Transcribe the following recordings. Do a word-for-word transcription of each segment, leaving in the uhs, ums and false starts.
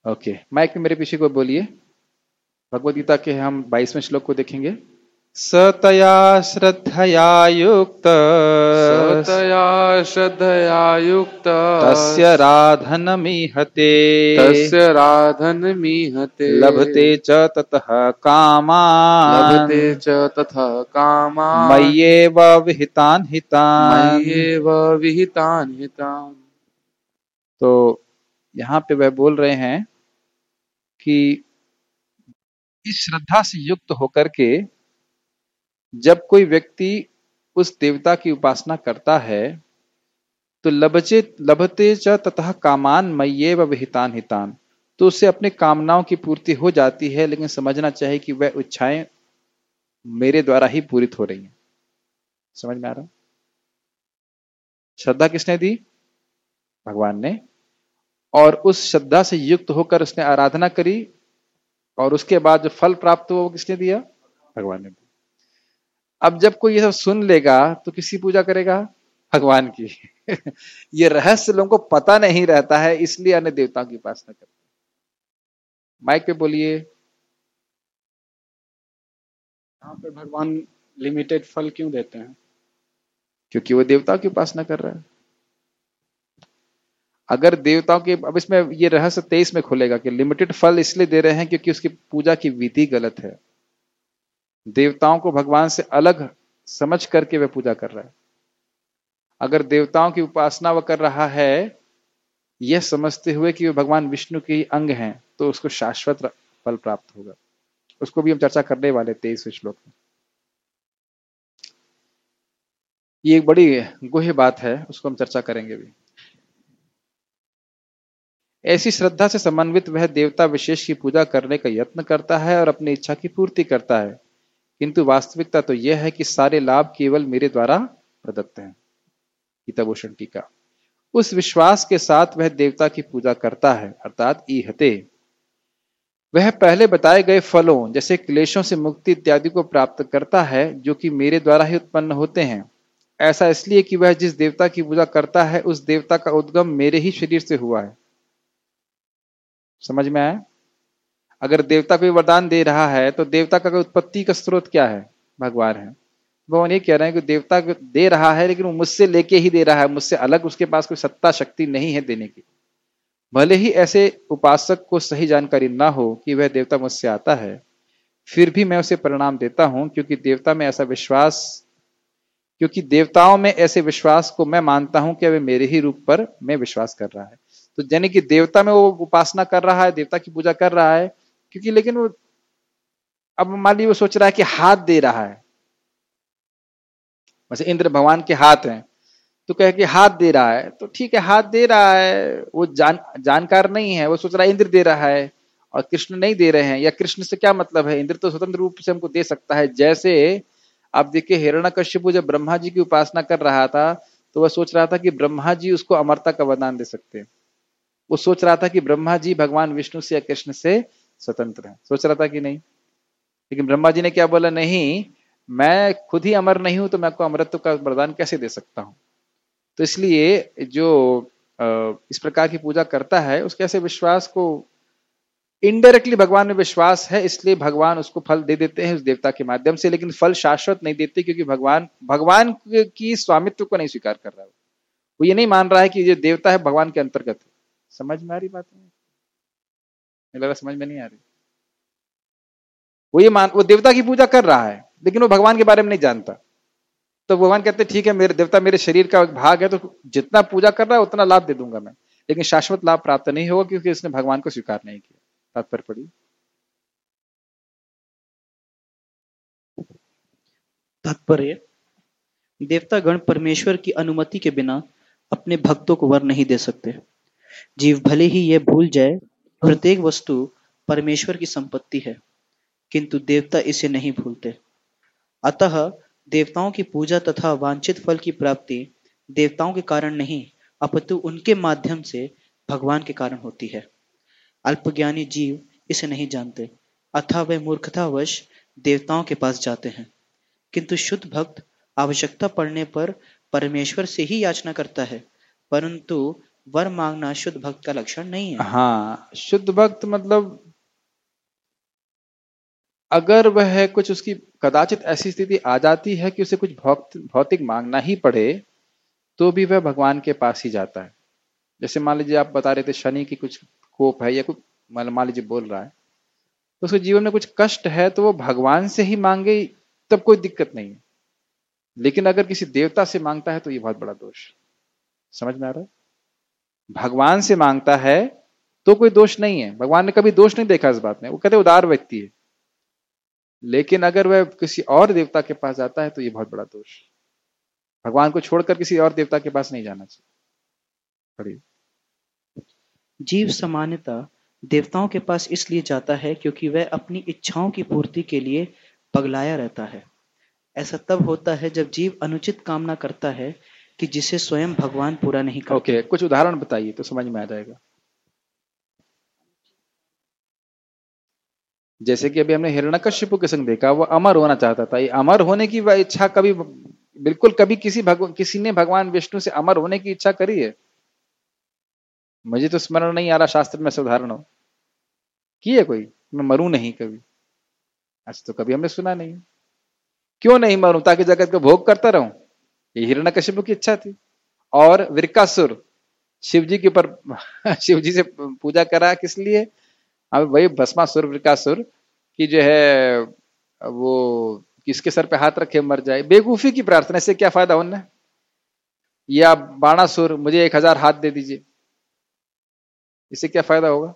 Okay, mic में मेरे पीछे को बोलिए। भगवद गीता के हम बाईसवें श्लोक को देखेंगे। सतया श्रद्धया युक्त सतया श्रद्धया युक्त तस्य राधनमीहते तस्य राधनमीहते लभते च ततः कामान् लभते च तथा कामान् मय्येव विहितान् हितान्। मय्येव विहितान् हितान्। तो यहाँ पे वह बोल रहे हैं कि इस श्रद्धा से युक्त होकर के जब कोई व्यक्ति उस देवता की उपासना करता है तो लभचे लभते च ततः कामान मय्येव विहितान हितान, तो उससे अपनी कामनाओं की पूर्ति हो जाती है, लेकिन समझना चाहिए कि वह इच्छाएं मेरे द्वारा ही पूरित हो रही हैं। समझ में आ रहा? श्रद्धा किसने दी? भगवान ने। और उस श्रद्धा से युक्त होकर उसने आराधना करी और उसके बाद जो फल प्राप्त हुआ वो किसने दिया? भगवान ने दिया। अब जब कोई ये सब सुन लेगा तो किसकी पूजा करेगा? भगवान की। ये रहस्य लोगों को पता नहीं रहता है, इसलिए अन्य देवताओं की उपासना करते हैं। माइक पे बोलिए। यहाँ पे भगवान लिमिटेड फल क्यों देते हैं? क्योंकि वो देवताओं की उपासना कर रहा है। अगर देवताओं के, अब इसमें ये रहस्य तेईस में खुलेगा कि लिमिटेड फल इसलिए दे रहे हैं क्योंकि उसकी पूजा की विधि गलत है। देवताओं को भगवान से अलग समझ करके वह पूजा कर रहा है। अगर देवताओं की उपासना वह कर रहा है यह समझते हुए कि वे भगवान विष्णु के ही अंग हैं, तो उसको शाश्वत फल प्राप्त होगा। उसको भी हम चर्चा करने वाले तेईसवें श्लोक में। ये एक बड़ी गुह्य बात है, उसको हम चर्चा करेंगे भी। ऐसी श्रद्धा से समन्वित वह देवता विशेष की पूजा करने का यत्न करता है और अपनी इच्छा की पूर्ति करता है, किंतु वास्तविकता तो यह है कि सारे लाभ केवल मेरे द्वारा प्रदत्त हैं। गीताभूषण टीका। उस विश्वास के साथ वह देवता की पूजा करता है, अर्थात ईहते। वह पहले बताए गए फलों जैसे क्लेशों से मुक्ति इत्यादि को प्राप्त करता है जो कि मेरे द्वारा ही उत्पन्न होते हैं। ऐसा इसलिए कि वह जिस देवता की पूजा करता है उस देवता का उद्गम मेरे ही शरीर से हुआ है। समझ में आया? अगर देवता कोई वरदान दे रहा है तो देवता का उत्पत्ति का स्रोत क्या है? भगवान है। भगवान ये कह रहे हैं कि देवता दे रहा है लेकिन वो मुझसे लेके ही दे रहा है, मुझसे अलग उसके पास कोई सत्ता शक्ति नहीं है देने की। भले ही ऐसे उपासक को सही जानकारी ना हो कि वह देवता मुझसे आता है, फिर भी मैं उसे प्रणाम देता हूं, क्योंकि देवता में ऐसा विश्वास क्योंकि देवताओं में ऐसे विश्वास को मैं मानता हूं कि वह मेरे ही रूप पर मैं विश्वास कर रहा है। तो यानी कि देवता में वो उपासना कर रहा है, देवता की पूजा कर रहा है, क्योंकि लेकिन वो अब मान लीजिए वो सोच रहा है कि हाथ दे रहा है, वैसे इंद्र भगवान के हाथ हैं, तो कहे कि हाथ दे रहा है, तो ठीक है हाथ दे रहा है, वो जान जानकार नहीं है, वो सोच रहा है इंद्र दे रहा है और कृष्ण नहीं दे रहे हैं, या कृष्ण से क्या मतलब है, इंद्र तो स्वतंत्र रूप से हमको दे सकता है। जैसे आप देखिए हिरण्यकश्यप जब ब्रह्मा जी की उपासना कर रहा था तो वह सोच रहा था कि ब्रह्मा जी उसको अमरता का वरदान दे सकते हैं। वो सोच रहा था कि ब्रह्मा जी भगवान विष्णु से या कृष्ण से स्वतंत्र है, सोच रहा था कि नहीं। लेकिन ब्रह्मा जी ने क्या बोला, नहीं मैं खुद ही अमर नहीं हूं तो मैं आपको अमरत्व का वरदान कैसे दे सकता हूं। तो इसलिए जो इस प्रकार की पूजा करता है उसके ऐसे विश्वास को इनडायरेक्टली भगवान में विश्वास है, इसलिए भगवान उसको फल दे देते हैं उस देवता के माध्यम से, लेकिन फल शाश्वत नहीं देते, क्योंकि भगवान भगवान की स्वामित्व को नहीं स्वीकार कर रहा है। वो ये नहीं मान रहा है कि ये देवता है भगवान के अंतर्गत है। समझ में आ रही बात? मुझे लगा समझ में नहीं आ रही। वो ये मान वो देवता की पूजा कर रहा है लेकिन वो भगवान के बारे में नहीं जानता। तो भगवान कहते हैं ठीक है मेरे देवता मेरे शरीर का भाग है, तो जितना पूजा कर रहा है उतना लाभ दे दूंगा मैं, लेकिन शाश्वत लाभ प्राप्त नहीं होगा क्योंकि इसने भगवान को स्वीकार नहीं किया। तात्पर्य पढ़िए। तात्पर्य, देवता गण परमेश्वर की अनुमति के बिना अपने भक्तों को वर नहीं दे सकते। जीव भले ही यह भूल जाए प्रत्येक वस्तु परमेश्वर की संपत्ति है, किंतु देवता इसे नहीं भूलते। अतः देवताओं की पूजा तथा वांछित फल की प्राप्ति देवताओं के कारण नहीं अपितु उनके माध्यम से भगवान के कारण होती है। अल्पज्ञानी जीव इसे नहीं जानते, अतः वे मूर्खतावश देवताओं के पास जाते हैं, किंतु शुद्ध भक्त आवश्यकता पड़ने पर परमेश्वर से ही याचना करता है, परंतु वर मांगना शुद्ध भक्त का लक्षण नहीं है। हाँ, शुद्ध भक्त मतलब अगर वह कुछ उसकी कदाचित ऐसी स्थिति आ जाती है कि उसे कुछ भौत- भौतिक मांगना ही पड़े, तो भी वह भगवान के पास ही जाता है। जैसे मान लीजिए आप बता रहे थे शनि की कुछ कोप है या कुछ, मान मान लीजिए बोल रहा है, तो उसके जीवन में कुछ कष्ट है तो वो भगवान से ही मांगे, तब कोई दिक्कत नहीं है। लेकिन अगर किसी देवता से मांगता है तो ये बहुत बड़ा दोष। समझ में आ रहा है? भगवान से मांगता है तो कोई दोष नहीं है, भगवान ने कभी दोष नहीं देखा इस बात में, वो कहते उदार व्यक्ति है। लेकिन अगर वह किसी और देवता के पास जाता है तो ये बहुत बड़ा दोष। भगवान को छोड़कर किसी और देवता के पास नहीं जाना चाहिए। पढ़िए। जीव सामान्यतः देवताओं के पास इसलिए जाता है क्योंकि वह अपनी इच्छाओं की पूर्ति के लिए पगलाया रहता है। ऐसा तब होता है जब जीव अनुचित कामना करता है कि जिसे स्वयं भगवान पूरा नहीं करते। ओके, कुछ उदाहरण बताइए तो समझ में आ जाएगा। जैसे कि अभी हमने हिरण्यकश्यप के संग देखा, वो अमर होना चाहता था। ये अमर होने की वह इच्छा कभी बिल्कुल कभी किसी भगवान किसी ने भगवान विष्णु से अमर होने की इच्छा करी है? मुझे तो स्मरण नहीं आ रहा शास्त्र में ऐसा उदाहरण हो। की है कोई? मैं मरूं नहीं कभी, ऐसा तो कभी हमने सुना नहीं। क्यों नहीं मरूं? ताकि जगत को भोग करता रहूं। ये हिरण्यकश्यप की इच्छा थी। और विरकासुर शिव जी के ऊपर शिव जी से पूजा करा, किस लिए? अब वही भस्मासुर विरकासुर की जो है वो किसके सर पे हाथ रखे मर जाए, बेवकूफी की प्रार्थना से क्या फायदा उन्हें? या बाणासुर मुझे एक हजार हाथ दे दीजिए, इससे क्या फायदा होगा?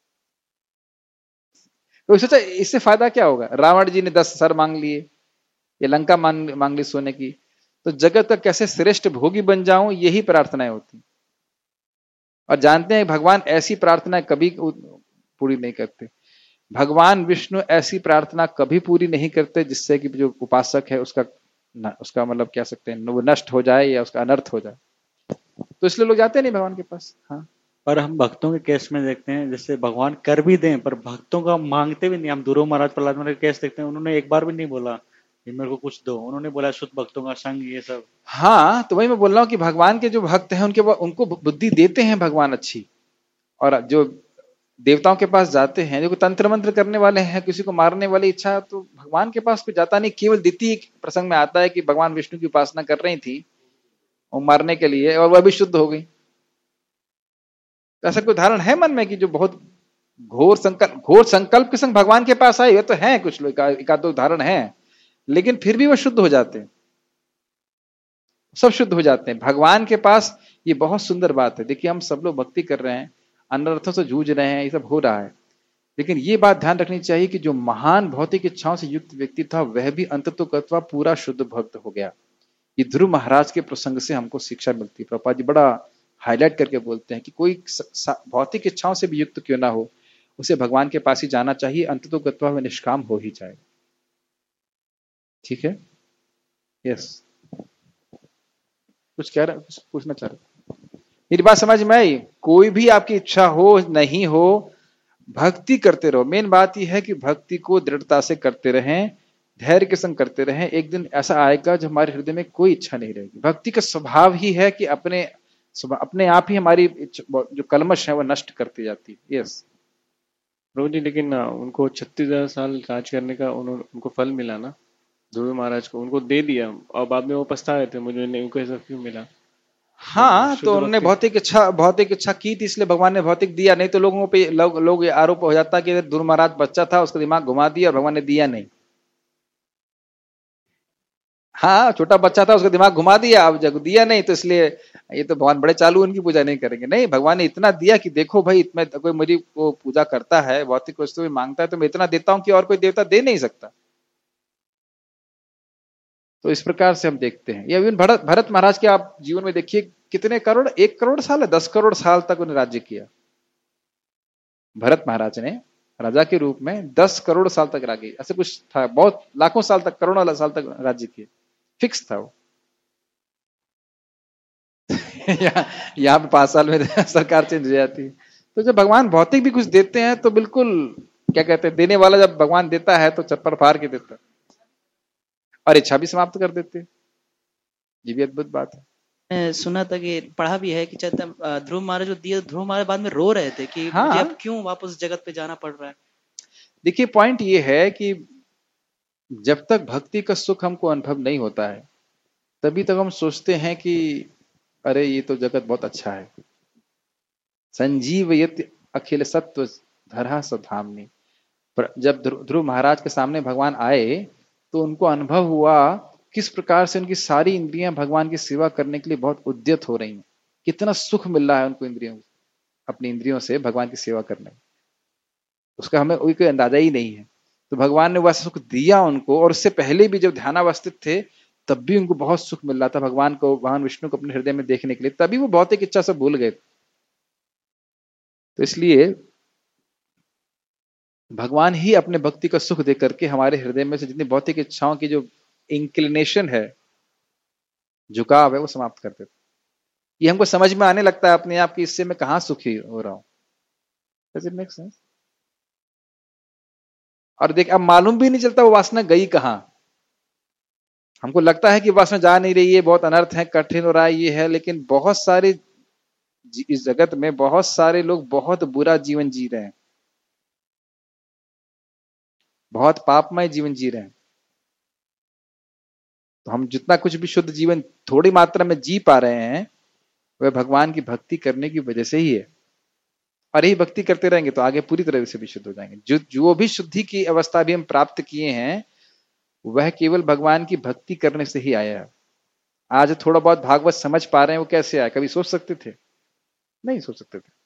तो सोचा इससे फायदा क्या होगा? रावण जी ने दस सर मांग लिए, ये लंका मांग मांग ली सोने की। तो जगत का कैसे श्रेष्ठ भोगी बन जाऊं, यही प्रार्थनाएं होती। और जानते हैं भगवान ऐसी प्रार्थना कभी पूरी नहीं करते। भगवान विष्णु ऐसी प्रार्थना कभी पूरी नहीं करते जिससे कि जो उपासक है उसका उसका मतलब कह सकते हैं वो नष्ट हो जाए या उसका अनर्थ हो जाए। तो इसलिए लोग जाते नहीं भगवान के पास। हाँ, पर हम भक्तों के केस में देखते हैं जैसे भगवान कर भी दें पर भक्तों का मांगते भी नहीं। हम ध्रुव महाराज प्रहलाद महाराज के केस देखते हैं, उन्होंने एक बार भी नहीं बोला कि मेरे को कुछ दो, उन्होंने बोला शुद्ध भक्तों का संग ये सब। हाँ, तो वही मैं बोल रहा हूँ कि भगवान के जो भक्त हैं उनके उनको बुद्धि देते हैं भगवान अच्छी। और जो देवताओं के पास जाते हैं, जो तंत्र मंत्र करने वाले हैं, किसी को मारने वाली इच्छा, तो भगवान के पास कोई जाता नहीं। केवल द्वितीय प्रसंग में आता है कि भगवान विष्णु की उपासना कर रही थी वो मारने के लिए, और वह भी शुद्ध हो गई। ऐसा कोई उदाहरण है मन में कि जो बहुत घोर संकल्प घोर संकल्प के संग भगवान के पास आए? तो है कुछ लोग, एक आध दो उदाहरण है, लेकिन फिर भी वो शुद्ध हो जाते हैं, सब शुद्ध हो जाते हैं भगवान के पास। ये बहुत सुंदर बात है। देखिए हम सब लोग भक्ति कर रहे हैं, अनर्थों से जूझ रहे हैं, ये सब हो रहा है, लेकिन ये बात ध्यान रखनी चाहिए कि जो महान भौतिक इच्छाओं से युक्त व्यक्ति था वह भी अंततोगत्वा पूरा शुद्ध भक्त हो गया। ये ध्रुव महाराज के प्रसंग से हमको शिक्षा मिलती है। प्रभुपाद जी बड़ा हाईलाइट करके बोलते हैं कि कोई भौतिक इच्छाओं से भी युक्त क्यों ना हो, उसे भगवान के पास ही जाना चाहिए, अंततोगत्वा वह निष्काम हो ही जाएगा। ठीक है? यस, कुछ कह रहे, कुछ पूछना चाह रहे? मेरी बात समझ में आई? कोई भी आपकी इच्छा हो नहीं हो, भक्ति करते रहो। मेन बात यह है कि भक्ति को दृढ़ता से करते रहें, धैर्य के संग करते रहें। एक दिन ऐसा आएगा जब हमारे हृदय में कोई इच्छा नहीं रहेगी। भक्ति का स्वभाव ही है कि अपने अपने आप ही हमारी जो कलमश है वो नष्ट करती जाती है। यस प्रभु जी, लेकिन उनको छत्तीस हजार साल राज करने का उनको फल मिला ना, ध्रुव महाराज को, उनको दे दिया और बाद में वो पछता रहे थे मुझे नहीं उनको ऐसा क्यों मिला। हाँ, तो उन्होंने भौतिक इच्छा भौतिक इच्छा की थी, इसलिए भगवान ने भौतिक दिया। नहीं तो लोगों पे लोग लोग ये आरोप हो जाता कि ध्रुव महाराज बच्चा था, उसका दिमाग घुमा दिया और भगवान ने दिया नहीं। हाँ, छोटा बच्चा था, उसका दिमाग घुमा दिया, अब जब दिया नहीं तो इसलिए ये तो भगवान बड़े चालू, उनकी पूजा नहीं करेंगे। नहीं, भगवान ने इतना दिया कि देखो भाई, इतना कोई मेरी को पूजा करता है, भौतिक वस्तु भी मांगता है, तो मैं इतना देता हूं कि और कोई देवता दे नहीं सकता। तो इस प्रकार से हम देखते हैं। या भरत भरत महाराज के आप जीवन में देखिए, कितने करोड़, एक करोड़ साल है, दस करोड़ साल तक उन्हें राज्य किया। भरत महाराज ने राजा के रूप में दस करोड़ साल तक राज्य, ऐसे कुछ था, बहुत लाखों साल तक, करोड़ों साल तक राज्य किए, फिक्स था वो। यहाँ पे पांच साल में सरकार चेंज हो जाती है। तो जब भगवान भौतिक भी कुछ देते हैं तो बिल्कुल क्या कहते हैं, देने वाला जब भगवान देता है तो चप्पल फाड़ के देता है और इच्छा भी समाप्त कर देते हैं। ये भी अद्भुत बात है। मैंने सुना था कि पढ़ा भी है कि चैतन्य अ, ध्रुव महाराज को दिए, ध्रुव महाराज बाद में रो रहे थे कि हाँ। मुझे अब क्यों वापस जगत पे जाना पड़ रहा है। देखिए पॉइंट ये है कि जब तक भक्ति का सुख हमको अनुभव नहीं होता है तभी तक हम सोचते हैं कि अरे ये तो जगत बहुत अच्छा है। संजीवयति अखिल सत्व धरा सधामनी। पर जब ध्रुव ध्रुव महाराज के सामने भगवान आए तो उनको अनुभव हुआ किस प्रकार से उनकी सारी इंद्रियां भगवान की सेवा करने के लिए बहुत उद्यत हो रही हैं। कितना सुख मिल रहा है उनको इंद्रियों अपनी इंद्रियों से भगवान की सेवा करने में, उसका हमें कोई अंदाजा ही नहीं है। तो भगवान ने वह सुख दिया उनको, और उससे पहले भी जब ध्यानावस्थित थे तब भी उनको बहुत सुख मिल रहा था भगवान को, भगवान विष्णु को अपने हृदय में देखने के लिए, तभी वो भौतिक इच्छा से भूल गए। तो इसलिए भगवान ही अपने भक्ति का सुख दे करके हमारे हृदय में से जितनी भौतिक इच्छाओं की जो इंक्लिनेशन है, झुकाव है, वो समाप्त कर देते। ये हमको समझ में आने लगता है अपने आप की, इससे मैं कहां सुखी हो रहा हूं। Does it make sense? और देख अब मालूम भी नहीं चलता वो वासना गई कहां। हमको लगता है कि वासना जा नहीं रही है, बहुत अनर्थ है, कठिन हो रहा है, ये है, लेकिन बहुत सारे इस जगत में बहुत सारे लोग बहुत बुरा जीवन जी रहे हैं, बहुत पापमय जीवन जी रहे हैं। तो हम जितना कुछ भी शुद्ध जीवन थोड़ी मात्रा में जी पा रहे हैं वह भगवान की भक्ति करने की वजह से ही है। और यही भक्ति करते रहेंगे तो आगे पूरी तरह से भी शुद्ध हो जाएंगे। जो जो भी शुद्धि की अवस्था भी हम प्राप्त किए हैं वह केवल भगवान की भक्ति करने से ही आया है। आज थोड़ा बहुत भागवत समझ पा रहे हैं, वो कैसे आया? कभी सोच सकते थे? नहीं सोच सकते थे।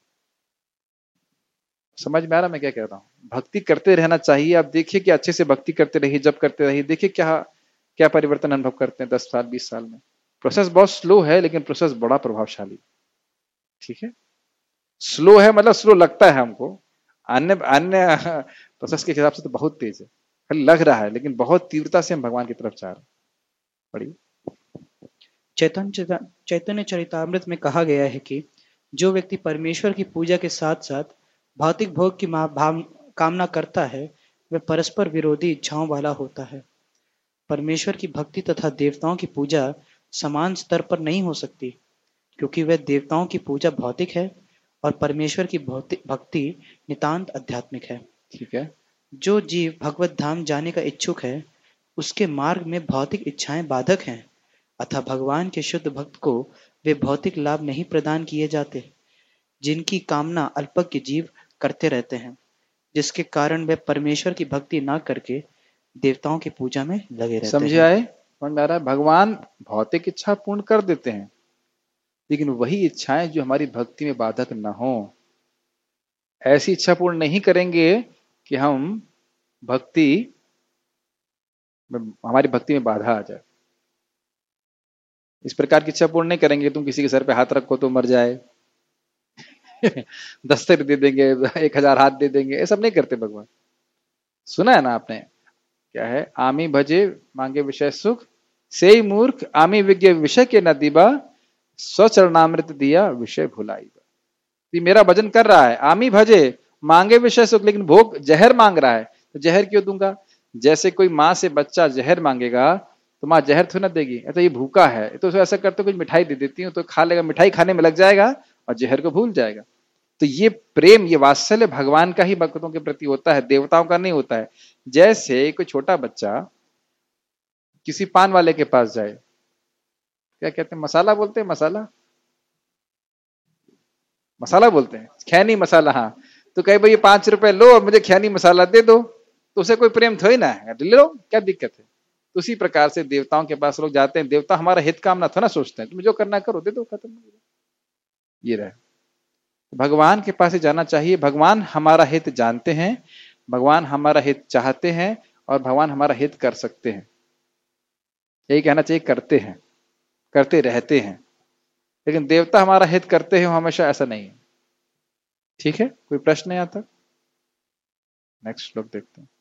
समझ में आ रहा मैं क्या कह रहा हूं? भक्ति करते रहना चाहिए। आप देखिए कि अच्छे से भक्ति करते रहिए, जब करते रहिए, देखिए क्या क्या परिवर्तन अनुभव करते हैं दस साल बीस साल में। प्रोसेस बहुत स्लो है लेकिन प्रोसेस बड़ा प्रभावशाली। ठीक है, स्लो है मतलब स्लो लगता है हमको, अन्य अन्य प्रोसेस के हिसाब से तो बहुत तेज है, खाली लग रहा है, लेकिन बहुत तीव्रता से हम भगवान की तरफ जा रहे हैं। पढ़िए। चैतन्य चैतन्य चरितामृत में कहा गया है कि जो व्यक्ति परमेश्वर की पूजा के साथ साथ भौतिक भोग की भाव कामना करता है वह परस्पर विरोधी इच्छाओं वाला होता है। परमेश्वर की भक्ति तथा देवताओं की पूजा समान स्तर पर नहीं हो सकती, क्योंकि वह देवताओं की पूजा भौतिक है और परमेश्वर की भक्ति नितांत आध्यात्मिक है। ठीक है। जो जीव भगवत धाम जाने का इच्छुक है उसके मार्ग में भौतिक इच्छाएं बाधक हैं, अतः भगवान के शुद्ध भक्त को वे भौतिक लाभ नहीं प्रदान किए जाते जिनकी कामना अल्पज्ञ जीव करते रहते हैं, जिसके कारण वे परमेश्वर की भक्ति ना करके देवताओं की पूजा में लगे रहते हैं। समझे आए? समझ में आ रहा है? भगवान भौतिक इच्छा पूर्ण कर देते हैं लेकिन वही इच्छाएं जो हमारी भक्ति में बाधक न हो, ऐसी इच्छा पूर्ण नहीं करेंगे कि हम भक्ति हमारी भक्ति में बाधा आ जाए। इस प्रकार की इच्छा पूर्ण नहीं करेंगे, तुम किसी के सर पे हाथ रखो तो मर जाए दस सिर दे देंगे, एक हजार हाथ दे देंगे, ये सब नहीं करते भगवान। सुना है ना आपने? क्या है? आमी भजे मांगे विषय सुख, से मूर्ख आमी विज्ञ विषय के न दीबा, स्वचरणामृत दिया विषय भुलाई। ये मेरा भजन कर रहा है, आमी भजे मांगे विषय सुख, लेकिन भोग जहर मांग रहा है, तो जहर क्यों दूंगा? जैसे कोई माँ से बच्चा जहर मांगेगा तो माँ जहर थोड़ी ना देगी, तो ये भूखा है तो ऐसा करते कुछ मिठाई दे देती हूँ तो खा लेगा, मिठाई खाने में लग जाएगा और जहर को भूल जाएगा। तो ये प्रेम, ये वात्सल्य भगवान का ही भक्तों के प्रति होता है, देवताओं का नहीं होता है। जैसे कोई छोटा बच्चा किसी पान वाले के पास जाए, क्या कहते हैं, मसाला बोलते हैं, मसाला मसाला बोलते हैं, खैनी मसाला, हाँ, तो कहे भाई ये पांच रुपए लो और मुझे खैनी मसाला दे दो, तो उसे कोई प्रेम थोड़ी ना है, ले लो, क्या दिक्कत है। तो उसी प्रकार से देवताओं के पास लोग जाते हैं, देवता हमारा हित कामना थोड़ा सोचते हैं, तुम जो करना करो, दे दो, खत्म। ये रहे, भगवान के पास ही जाना चाहिए। भगवान हमारा हित जानते हैं, भगवान हमारा हित चाहते हैं और भगवान हमारा हित कर सकते हैं। यही कहना चाहिए, करते हैं, करते रहते हैं। लेकिन देवता हमारा हित करते हैं हमेशा, ऐसा नहीं है। ठीक है, कोई प्रश्न है यहां तक? नेक्स्ट श्लोक देखते हैं।